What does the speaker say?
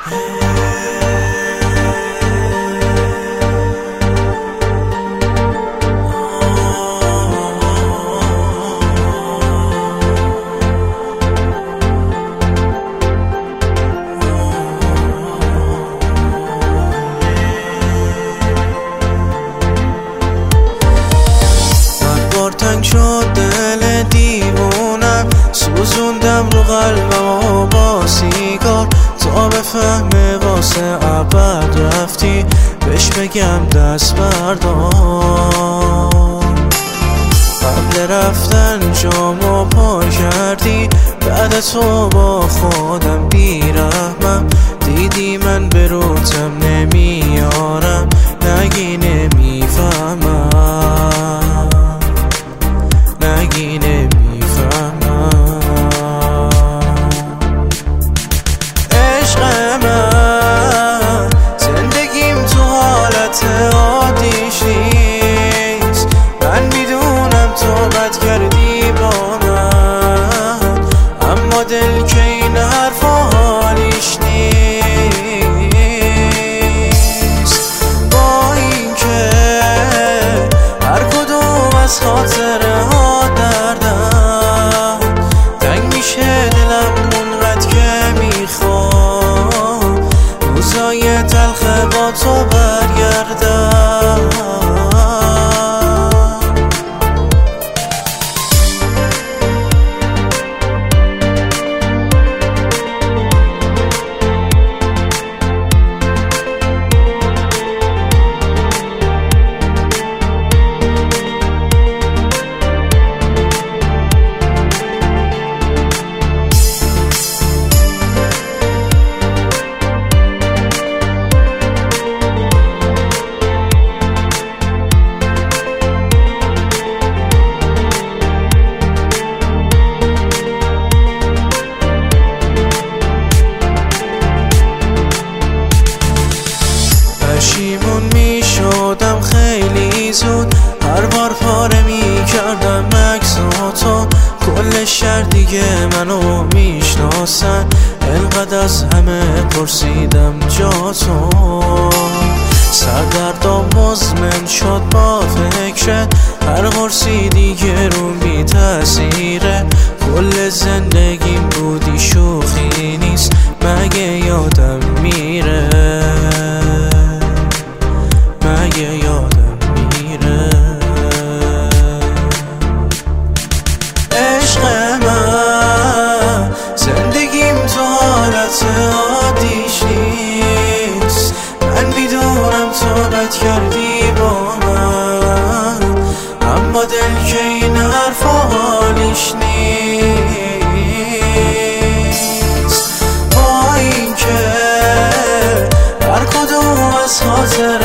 تنگ شد دل دیوونم، سوزوندم رو قلبم و با سیگار تا بفهمه واسه ابد رفتی، بهش بگم دست بردار. قبل رفتن جامو پا کردی، بعد تو با خودم بیرحمم، دیدی من به روتم نمیارم، نگی نمیفهمم، نگی نمیفهمم. عشق من زندگیم تو حالت عادیش نیست، من میدونم تو بد کردی با من، اما دل که این حرفا حالیش نیست. با این که هر کدوم از خاطره ها دردم تنگ میشه دلم اونقدر که میخوام روزای تلخ با تو برگردم. پشیمون میشدم خیلی زود، هر بار پاره میکردم عکساتو، کل شهر دیگه منو میشناسن، انقدر از همه پرسیدم جاتو. سردردم مزمن شد با فکرت، هر قرصی دیگه رو بی تأثیره، کل زندگیم بودی شوخی نیست، مگه یادم میره، مگه یادم میره. عشق من زندگیم تو حالت عادیش نیست، من میدونم تو بد کردی با من، اما دل که این حرفا حالیش نیست. با این که هر کدوم از خاطر